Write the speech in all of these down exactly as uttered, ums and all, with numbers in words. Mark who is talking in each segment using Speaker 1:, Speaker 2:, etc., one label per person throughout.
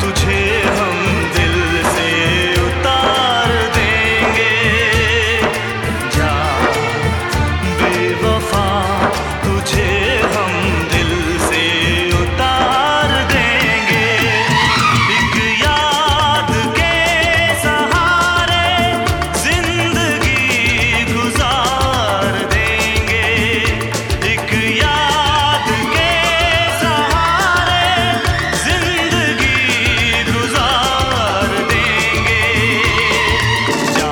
Speaker 1: तुझे हम दिल से उतार देंगे। जा बेवफा तुझे हम दिल से उतार देंगे। एक याद के सहारे जिंदगी गुजार देंगे। एक याद के सहारे जिंदगी गुजार देंगे। जा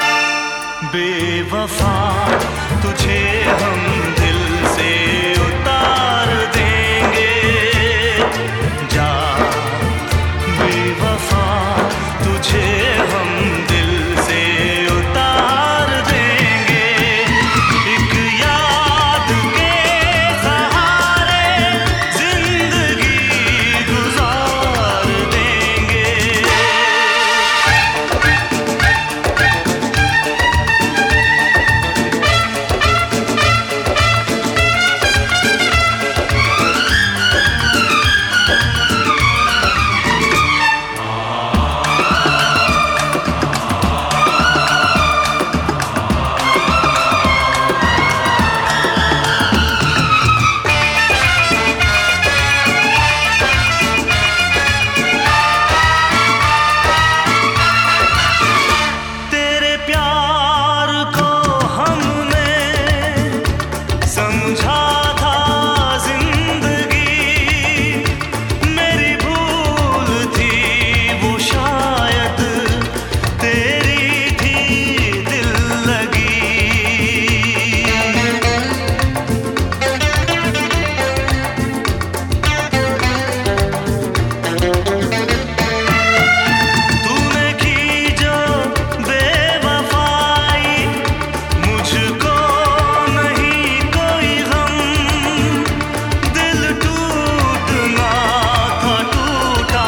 Speaker 1: बेवफा तुझे हम दिल से उतार देंगे। जा बेवफा तुझे हम दिल से उतार देंगे। एक याद के सहारे जिंदगी गुजार देंगे। तेरे प्यार को हमने समझा था जिंदगी। मेरी भूल थी वो शायद तेरी थी दिल लगी। तूने की जो बेवफाई मुझको नहीं कोई गम। दिल टूटना था टूटा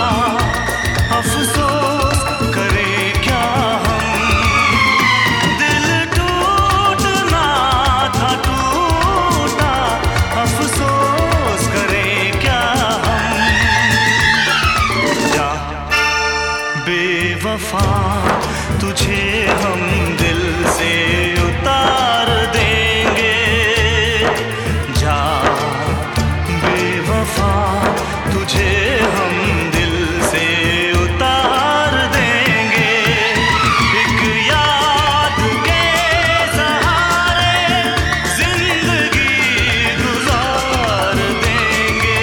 Speaker 1: अफसोस करें क्या हम। दिल टूटना था टूटा अफसोस करें क्या हम। जा बेवफा तुझे हम दिल से उतार देंगे। जा बेवफा तुझे हम दिल से उतार देंगे। एक याद के सहारे जिंदगी गुजार देंगे।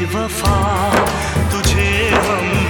Speaker 1: बेवफा तुझे हम